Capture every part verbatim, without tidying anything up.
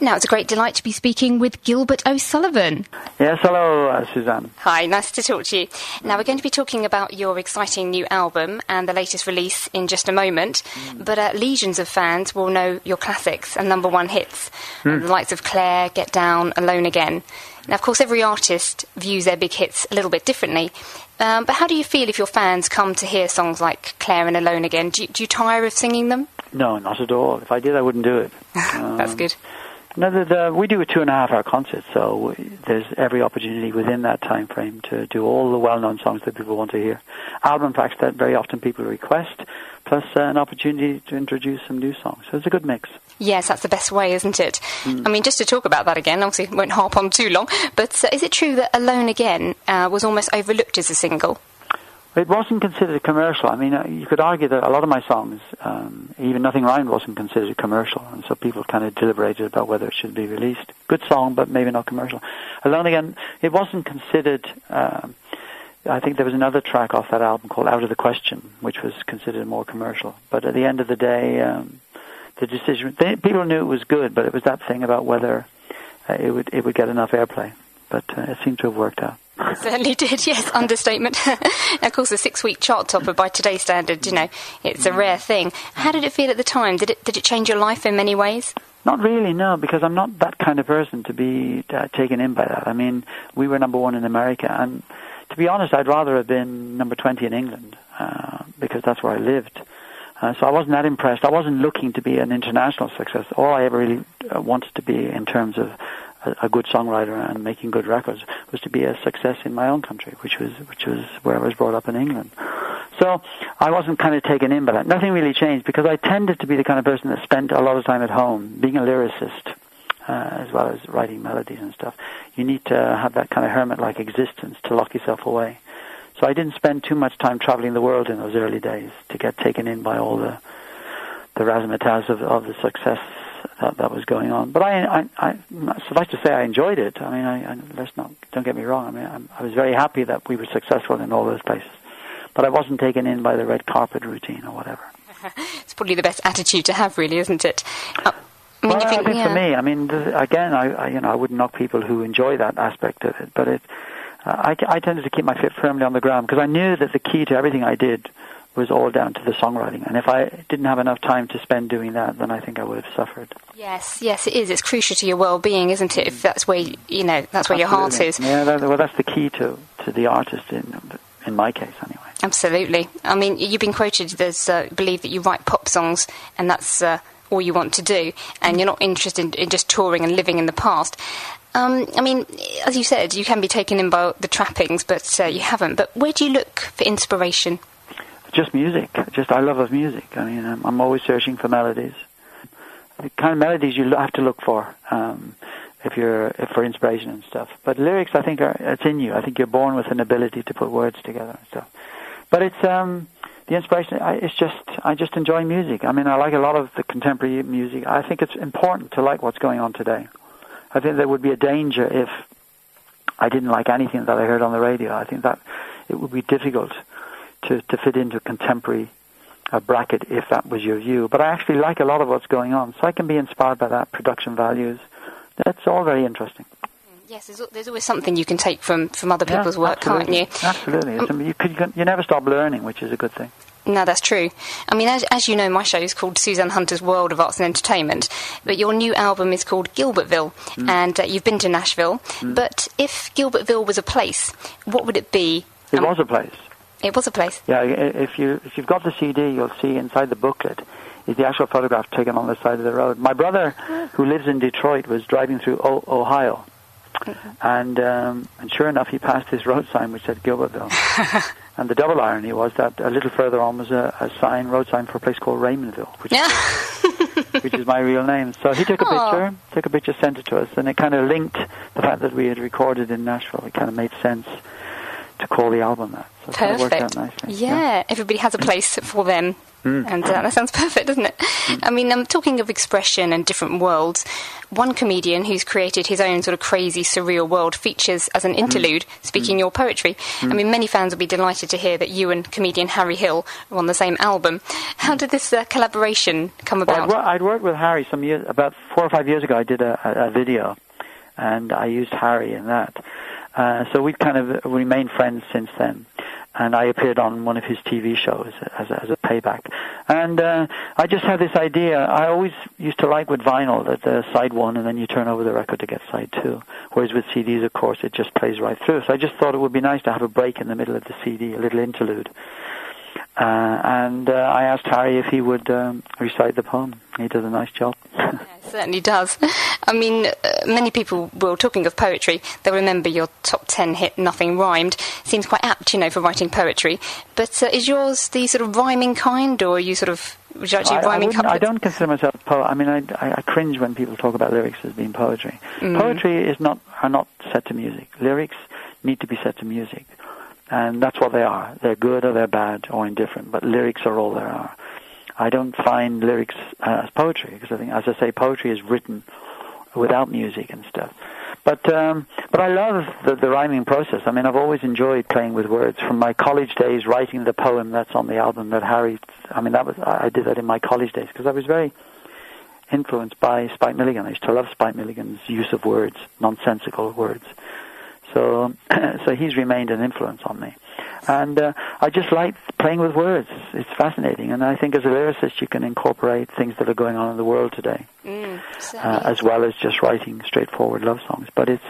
Now, it's a great delight to be speaking with Gilbert O'Sullivan. Yes, hello, uh, Suzanne. Hi, nice to talk to you. Now, we're going to be talking about your exciting new album and the latest release in just a moment, mm. but uh, legions of fans will know your classics and number one hits, mm. the likes of Claire, Get Down, Alone Again. Now, of course, every artist views their big hits a little bit differently, um, but how do you feel if your fans come to hear songs like Claire and Alone Again? Do you, do you tire of singing them? No, not at all. If I did, I wouldn't do it. Um, That's good. No, the, the, we do a two and a half hour concert, so we, there's every opportunity within that time frame to do all the well-known songs that people want to hear. Album tracks that very often people request, plus uh, an opportunity to introduce some new songs. So it's a good mix. Yes, that's the best way, isn't it? Mm. I mean, just to talk about that again, obviously won't harp on too long, but uh, is it true that Alone Again uh, was almost overlooked as a single? It wasn't considered commercial. I mean, uh, you could argue that a lot of my songs, um, even Nothing Rhymed, wasn't considered commercial, and so people kind of deliberated about whether it should be released. Good song, but maybe not commercial. Alone Again, it wasn't considered. Um, I think there was another track off that album called Out of the Question, which was considered more commercial. But at the end of the day, um, the decision, they, people knew it was good, but it was that thing about whether uh, it would it would get enough airplay. But uh, it seemed to have worked out. It certainly did, yes, understatement. Of course, a six-week chart topper by today's standards, you know, it's a rare thing. How did it feel at the time? Did it did it change your life in many ways? Not really, no, because I'm not that kind of person to be uh, taken in by that. I mean, we were number one in America, and to be honest, I'd rather have been number twenty in England, uh, because that's where I lived. Uh, so I wasn't that impressed. I wasn't looking to be an international success. All I ever really uh, wanted to be in terms of a good songwriter and making good records was to be a success in my own country, which was which was where I was brought up in England. So I wasn't kind of taken in by that. Nothing really changed because I tended to be the kind of person that spent a lot of time at home, being a lyricist, uh, as well as writing melodies and stuff. You need to have that kind of hermit-like existence to lock yourself away. So I didn't spend too much time traveling the world in those early days to get taken in by all the the razzmatazz of, of the success that, that was going on. But I, I, I suffice to say, I enjoyed it. I mean, I, I, let's not, don't get me wrong. I mean, I'm, I was very happy that we were successful in all those places. But I wasn't taken in by the red carpet routine or whatever. It's probably the best attitude to have, really, isn't it? Uh, I mean, well, you think, I think yeah. for me, I mean, again, I, I, you know, I wouldn't knock people who enjoy that aspect of it, but it, uh, I, I tended to keep my feet firmly on the ground because I knew that the key to everything I did was all down to the songwriting. And if I didn't have enough time to spend doing that, then I think I would have suffered. Yes, yes, it is. It's crucial to your well-being, isn't it? If that's where, you, you know, that's where Absolutely. Your heart is. Yeah, that, well, that's the key to, to the artist, in in my case, anyway. Absolutely. I mean, you've been quoted as, uh, believe that you write pop songs, and that's uh, all you want to do, and you're not interested in, in just touring and living in the past. Um, I mean, as you said, you can be taken in by the trappings, but uh, you haven't. But where do you look for inspiration? Just music. Just I love of music. I mean, I'm, I'm always searching for melodies. The kind of melodies you have to look for um, if you're if for inspiration and stuff. But lyrics, I think, are it's in you. I think you're born with an ability to put words together and stuff. But it's um, the inspiration. I, it's just I just enjoy music. I mean, I like a lot of the contemporary music. I think it's important to like what's going on today. I think there would be a danger if I didn't like anything that I heard on the radio. I think that it would be difficult to, to fit into a contemporary uh, bracket if that was your view. But I actually like a lot of what's going on, so I can be inspired by that, production values. That's all very interesting. Yes, there's, there's always something you can take from, from other people's yeah, work, absolutely. can't you? Absolutely. Um, you, you, can, you never stop learning, which is a good thing. No, that's true. I mean, as, as you know, my show is called Suzanne Hunter's World of Arts and Entertainment, but your new album is called Gilbertville, mm. and uh, you've been to Nashville. Mm. But if Gilbertville was a place, what would it be? It um, was a place. It was a place. Yeah, if you if you've got the C D, you'll see inside the booklet is the actual photograph taken on the side of the road. My brother, who lives in Detroit, was driving through o- Ohio, mm-hmm. and um, and sure enough, he passed this road sign which said Gilbertville. And the double irony was that a little further on was a, a sign, road sign for a place called Raymondville, which, yeah. is, which is my real name. So he took a Aww. picture, took a picture, sent it to us, and it kind of linked the fact that we had recorded in Nashville. It kind of made sense to call the album that. So it kind of worked out nicely. Yeah, yeah. Everybody has a place for them. Mm. And uh, that sounds perfect, doesn't it? Mm. I mean, I'm talking of expression and different worlds. One comedian who's created his own sort of crazy, surreal world features as an interlude, mm. speaking mm. your poetry. Mm. I mean, many fans will be delighted to hear that you and comedian Harry Hill are on the same album. How did this uh, collaboration come about? Well, I'd, I'd worked with Harry some years, about four or five years ago. I did a, a, a video, and I used Harry in that. Uh, so we've kind of remained friends since then. And I appeared on one of his T V shows as a, as a payback. And uh, I just had this idea. I always used to like with vinyl that the side one, and then you turn over the record to get side two. Whereas with C Ds, of course, it just plays right through. So I just thought it would be nice to have a break in the middle of the C D, a little interlude. Uh, and uh, I asked Harry if he would um, recite the poem. He does a nice job. Yeah, it certainly does. I mean, uh, many people, well, talking of poetry, they'll remember your top ten hit, Nothing Rhymed. Seems quite apt, you know, for writing poetry. But uh, is yours the sort of rhyming kind, or are you sort of, would you actually I, rhyming I couplets? I don't consider myself a poet. I mean, I, I, I cringe when people talk about lyrics as being poetry. Mm. Poetry is not are not set to music. Lyrics need to be set to music. And that's what they are. They're good or they're bad or indifferent, but lyrics are all there are. I don't find lyrics uh, as poetry, because I think, as I say, poetry is written without music and stuff. But um, but I love the, the rhyming process. I mean, I've always enjoyed playing with words. From my college days, writing the poem that's on the album that Harry, I mean, that was I did that in my college days, because I was very influenced by Spike Milligan. I used to love Spike Milligan's use of words, nonsensical words. So, so he's remained an influence on me. And uh, I just like playing with words. It's fascinating. And I think as a lyricist, you can incorporate things that are going on in the world today, mm, uh, as well as just writing straightforward love songs. But it's,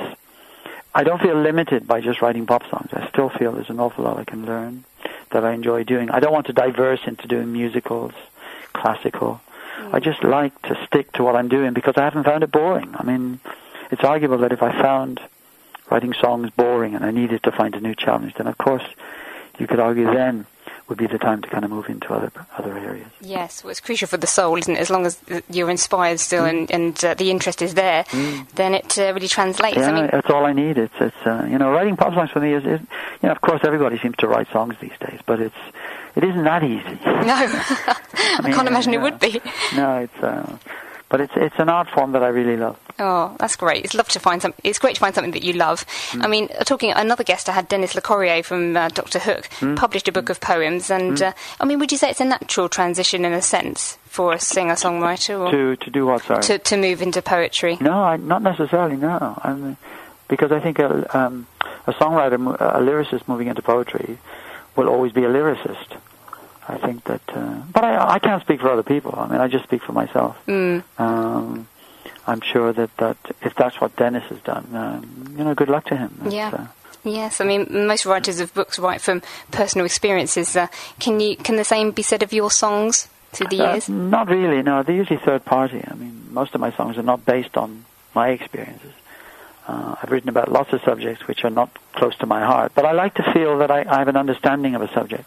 I don't feel limited by just writing pop songs. I still feel there's an awful lot I can learn that I enjoy doing. I don't want to diverse into doing musicals, classical. Mm. I just like to stick to what I'm doing because I haven't found it boring. I mean, it's arguable that if I found writing songs boring and I needed to find a new challenge, then of course you could argue then would be the time to kind of move into other other areas. Yes, well, it's crucial for the soul, isn't it? As long as you're inspired still mm. and, and uh, the interest is there, mm. then it uh, really translates. Yeah, I mean, that's all I need. It's, it's uh, you know, writing pop songs for me is, is, you know, of course everybody seems to write songs these days, but it's it isn't that easy. No, I, I mean, can't imagine uh, it would be. No, it's... Uh, But it's it's an art form that I really love. Oh, that's great. It's love to find some. It's great to find something that you love. Mm. I mean, talking another guest I had, Denis Lecorrier from uh, Doctor Hook, mm. published a book of poems, and mm. uh, I mean, would you say it's a natural transition in a sense for a singer-songwriter, or to to do what? Sorry, to to move into poetry? No, I, not necessarily. No, I mean, because I think a um, a songwriter, a lyricist moving into poetry, will always be a lyricist. I think that, uh, but I, I can't speak for other people. I mean, I just speak for myself. Mm. Um, I'm sure that, that if that's what Denis has done, um, you know, good luck to him. That's, yeah. Uh, yes, I mean, most writers of books write from personal experiences. Uh, can you can the same be said of your songs through the years? Uh, not really. No, they're usually third party. I mean, most of my songs are not based on my experiences. Uh, I've written about lots of subjects which are not close to my heart, but I like to feel that I, I have an understanding of a subject.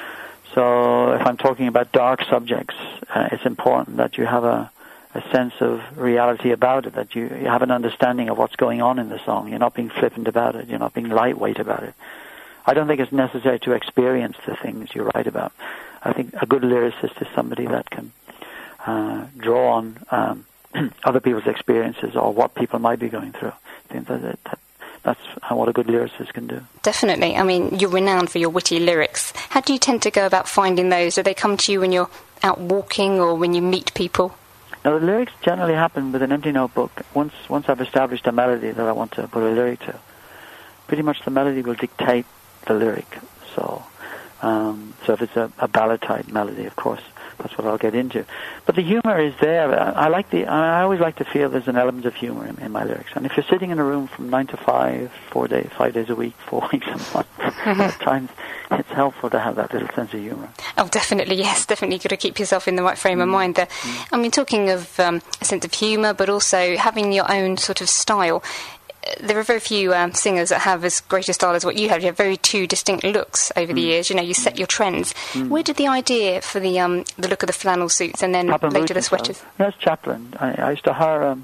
So if I'm talking about dark subjects, uh, it's important that you have a, a sense of reality about it, that you, you have an understanding of what's going on in the song. You're not being flippant about it. You're not being lightweight about it. I don't think it's necessary to experience the things you write about. I think a good lyricist is somebody that can uh, draw on um, other people's experiences or what people might be going through. I think that, that that's what a good lyricist can do. Definitely. I mean, you're renowned for your witty lyrics. How do you tend to go about finding those? Do they come to you when you're out walking or when you meet people? Now, the lyrics generally happen with an empty notebook. Once once I've established a melody that I want to put a lyric to, pretty much the melody will dictate the lyric. So, um, so if it's a, a ballad-type melody, of course, that's what I'll get into. But the humor is there. I like the. I always like to feel there's an element of humor in, in my lyrics. And if you're sitting in a room from nine to five, four days, five days a week, four weeks a month, at times it's helpful to have that little sense of humor. Oh, definitely, yes, definitely. You've got to keep yourself in the right frame mm. of mind there. Mm. I mean, talking of um, a sense of humor, but also having your own sort of style. There are very few um, singers that have as great a style as what you have. You have very two distinct looks over mm. the years. You know, you set your trends. Mm. Where did the idea for the um, the look of the flannel suits and then Chaplin later the sweaters? That's Chaplin. I, I used to hire... Um,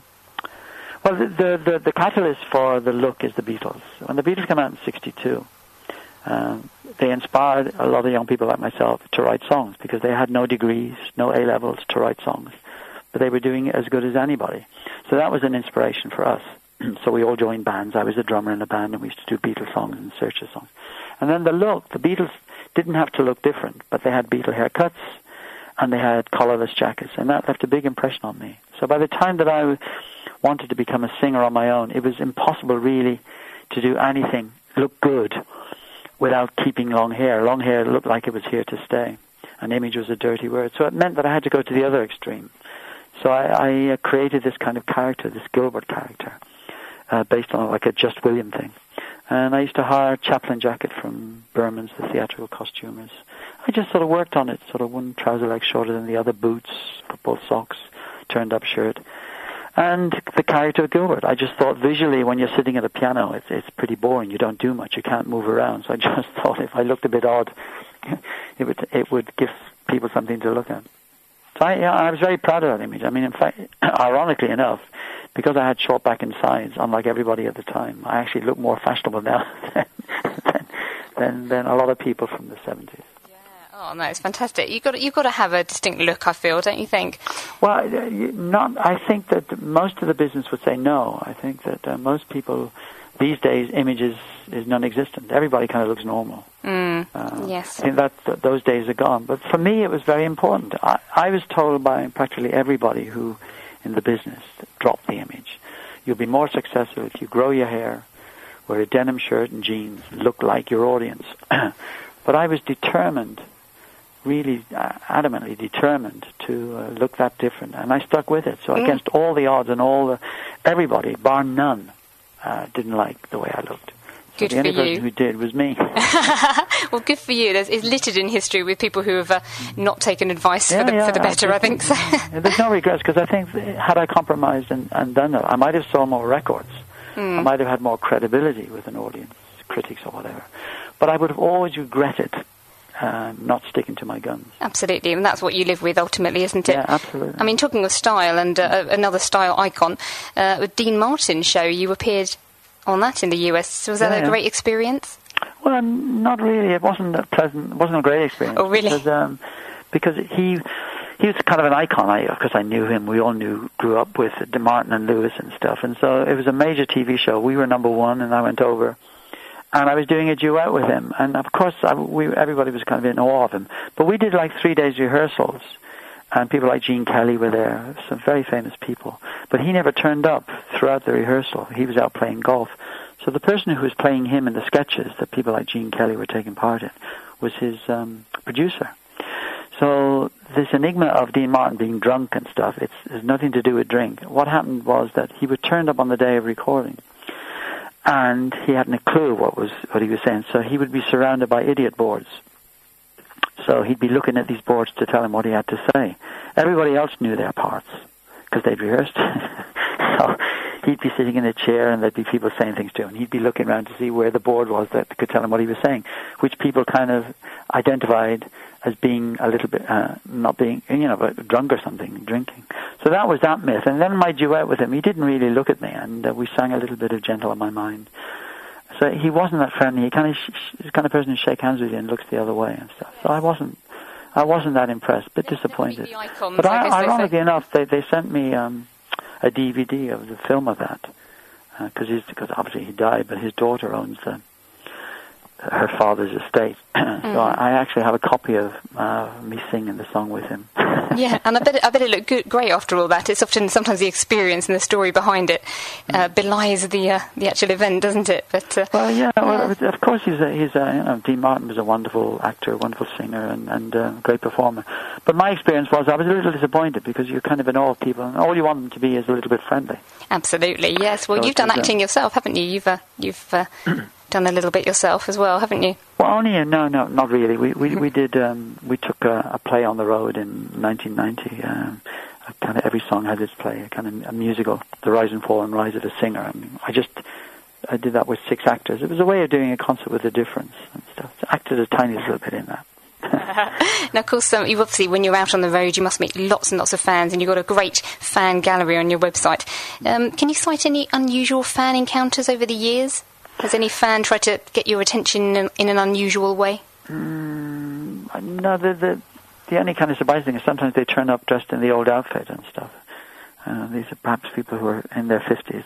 well, the, the, the, the catalyst for the look is the Beatles. When the Beatles came out in sixty-two, Um, they inspired a lot of young people like myself to write songs because they had no degrees, no A levels to write songs, but they were doing it as good as anybody. So that was an inspiration for us. So we all joined bands. I was a drummer in a band, and we used to do Beatles songs and Searchers songs. And then the look, the Beatles didn't have to look different, but they had Beatle haircuts, and they had collarless jackets, and that left a big impression on me. So by the time that I wanted to become a singer on my own, it was impossible really to do anything look good without keeping long hair. Long hair looked like it was here to stay. An image was a dirty word. So it meant that I had to go to the other extreme. So I, I uh, created this kind of character, this Gilbert character, uh, based on like a Just William thing. And I used to hire Chaplin jacket from Berman's, the theatrical costumers. I just sort of worked on it, sort of one trouser leg shorter than the other, boots, football socks, turned-up shirt. And the character of Gilbert, I just thought visually when you're sitting at a piano, it's, it's pretty boring. You don't do much. You can't move around. So I just thought if I looked a bit odd, it would it would give people something to look at. So I, yeah, I was very proud of that image. I mean, in fact, ironically enough, because I had short back and sides, unlike everybody at the time, I actually look more fashionable now than, than, than, than a lot of people from the seventies. Oh no, it's fantastic. You've got you've got to have a distinct look, I feel, don't you think? Well, not. I think that most of the business would say no. I think that uh, most people these days, images is non-existent. Everybody kind of looks normal. Mm, uh, yes. I think that, that those days are gone. But for me, it was very important. I, I was told by practically everybody who in the business drop the image. You'll be more successful if you grow your hair, wear a denim shirt and jeans, look like your audience. But I was determined. Really uh, adamantly determined to uh, look that different, and I stuck with it. So mm. against all the odds and all the everybody, bar none, uh, didn't like the way I looked. So good the only for person you. who did was me. Well, good for you. There's, it's littered in history with people who have uh, not taken advice yeah, for, the, yeah, for the better. I think so. There's no regrets because I think had I compromised and, and done that, I might have sold more records. Mm. I might have had more credibility with an audience, critics or whatever. But I would have always regretted. Uh, not sticking to my guns. Absolutely, and that's what you live with ultimately, isn't it? Yeah, absolutely. I mean, talking of style and uh, another style icon, uh, with Dean Martin's show, you appeared on that in the U S. Was that yeah, a yeah. great experience? Well, um, not really. It wasn't a pleasant. It wasn't a great experience. Oh, really? Because, um, because he he was kind of an icon. I because I knew him. We all knew, grew up with Dean Martin and Lewis and stuff, and so it was a major T V show. We were number one, and I went over. And I was doing a duet with him, and of course, I, we, everybody was kind of in awe of him. But we did like three days rehearsals, and people like Gene Kelly were there, some very famous people. But he never turned up throughout the rehearsal. He was out playing golf. So the person who was playing him in the sketches that people like Gene Kelly were taking part in was his um, producer. So this enigma of Dean Martin being drunk and stuff, it's, it's nothing to do with drink. What happened was that he would turn up on the day of recording. And he hadn't a clue what was what he was saying, so he would be surrounded by idiot boards. So he'd be looking at these boards to tell him what he had to say. Everybody else knew their parts because they'd rehearsed. So he'd be sitting in a chair, and there'd be people saying things to him. He'd be looking around to see where the board was that could tell him what he was saying, which people kind of identified as being a little bit uh, not being, you know, drunk or something, drinking. So that was that myth. And then my duet with him, he didn't really look at me, and uh, we sang a little bit of Gentle on My Mind. So he wasn't that friendly. He kind of, sh- he's the kind of person who shakes hands with you and looks the other way and stuff. So I wasn't, I wasn't that impressed, a bit yeah, disappointed. Icons, but I, I ironically enough, they they sent me um, a D V D of the film of that because uh, because obviously he died, but his daughter owns the. her father's estate. Mm. So I, I actually have a copy of uh, me singing the song with him. Yeah, and I bet it, I bet it looked good, great after all that. It's often sometimes the experience and the story behind it uh, mm. belies the uh, the actual event, doesn't it? But uh, well, yeah, well, of course he's a, he's a, you know, Dean Martin was a wonderful actor, wonderful singer, and and uh, great performer. But my experience was I was a little disappointed because you're kind of in awe of people, and all you want them to be is a little bit friendly. Absolutely, yes. Well, so you've done acting uh, yourself, haven't you? You've uh, you've. Uh, done a little bit yourself as well, haven't you? Well, only uh, no, no, not really. We we we did. Um, we took a, a play on the road in nineteen ninety. Um, kind of every song had its play, a kind of a musical, The Rise and Fall and Rise of a Singer. I mean, I just I did that with six actors. It was a way of doing a concert with a difference and stuff. So I acted a tiny little bit in that. Now, of course, um, you obviously, when you're out on the road, you must meet lots and lots of fans, and you've got a great fan gallery on your website. Um, can you cite any unusual fan encounters over the years? Has any fan tried to get your attention in, in an unusual way? Mm, no, the, the the only kind of surprising thing is sometimes they turn up dressed in the old outfit and stuff. Uh, these are perhaps people who are in their fifties.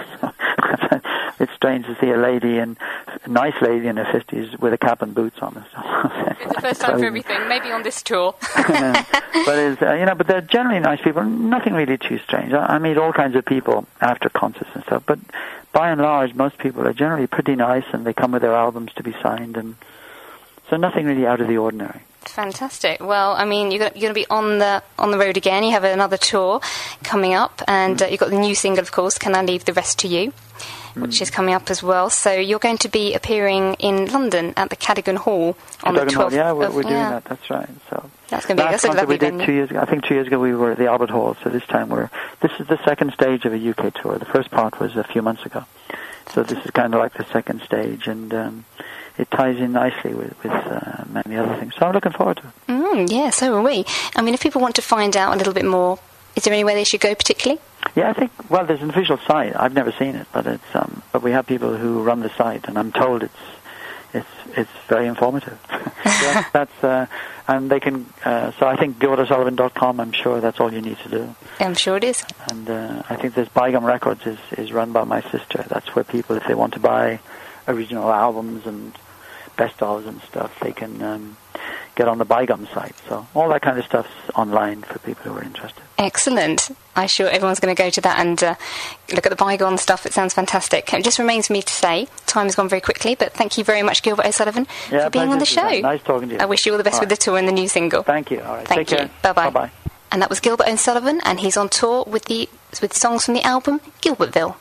It's strange to see a lady, and a nice lady in her fifties with a cap and boots on. It's the first time for everything, maybe on this tour. But it's, uh, you know, but they're generally nice people. Nothing really too strange. I, I meet all kinds of people after concerts and stuff. But by and large, most people are generally pretty nice, and they come with their albums to be signed, and so nothing really out of the ordinary. Fantastic. Well, I mean, you're going to be on the on the road again. You have another tour coming up, and uh, you've got the new single, of course, Can I Leave the Rest to You, which mm. is coming up as well. So you're going to be appearing in London at the Cadogan Hall on Cadogan the twelfth. Hall, yeah, we're, of, we're doing yeah. that. That's right. So that's going to be last that's a lovely we did venue. two years ago. I think two years ago we were at the Albert Hall. So this time we're this is the second stage of a U K tour. The first part was a few months ago. So this is kind of like the second stage, and um, it ties in nicely with, with uh, many other things. So I'm looking forward to it. Mm, yeah, so are we. I mean, if people want to find out a little bit more, is there anywhere they should go particularly? Yeah, I think, well, there's an official site. I've never seen it, but it's um, but we have people who run the site, and I'm told it's it's it's very informative. Yeah, that's uh, and they can. Uh, so I think gilbert o'sullivan dot com. I'm sure that's all you need to do. I'm sure it is. And uh, I think there's Bygum Records is is run by my sister. That's where people, if they want to buy original albums and best ofs and stuff, they can um, get on the Bygum site. So all that kind of stuff's online for people who are interested. Excellent. I'm sure everyone's going to go to that and uh, look at the Bygone stuff. It sounds fantastic. It just remains for me to say, time has gone very quickly, but thank you very much, Gilbert O'Sullivan, yeah, for being on the show. Nice talking to you. I wish you all the best all with right. the tour and the new single. Thank you. All right. Thank Take you. care. Bye-bye. Bye-bye. And that was Gilbert O'Sullivan, and he's on tour with the with songs from the album Gilbertville.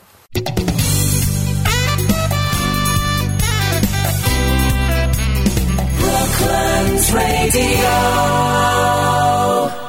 Brooklands Radio.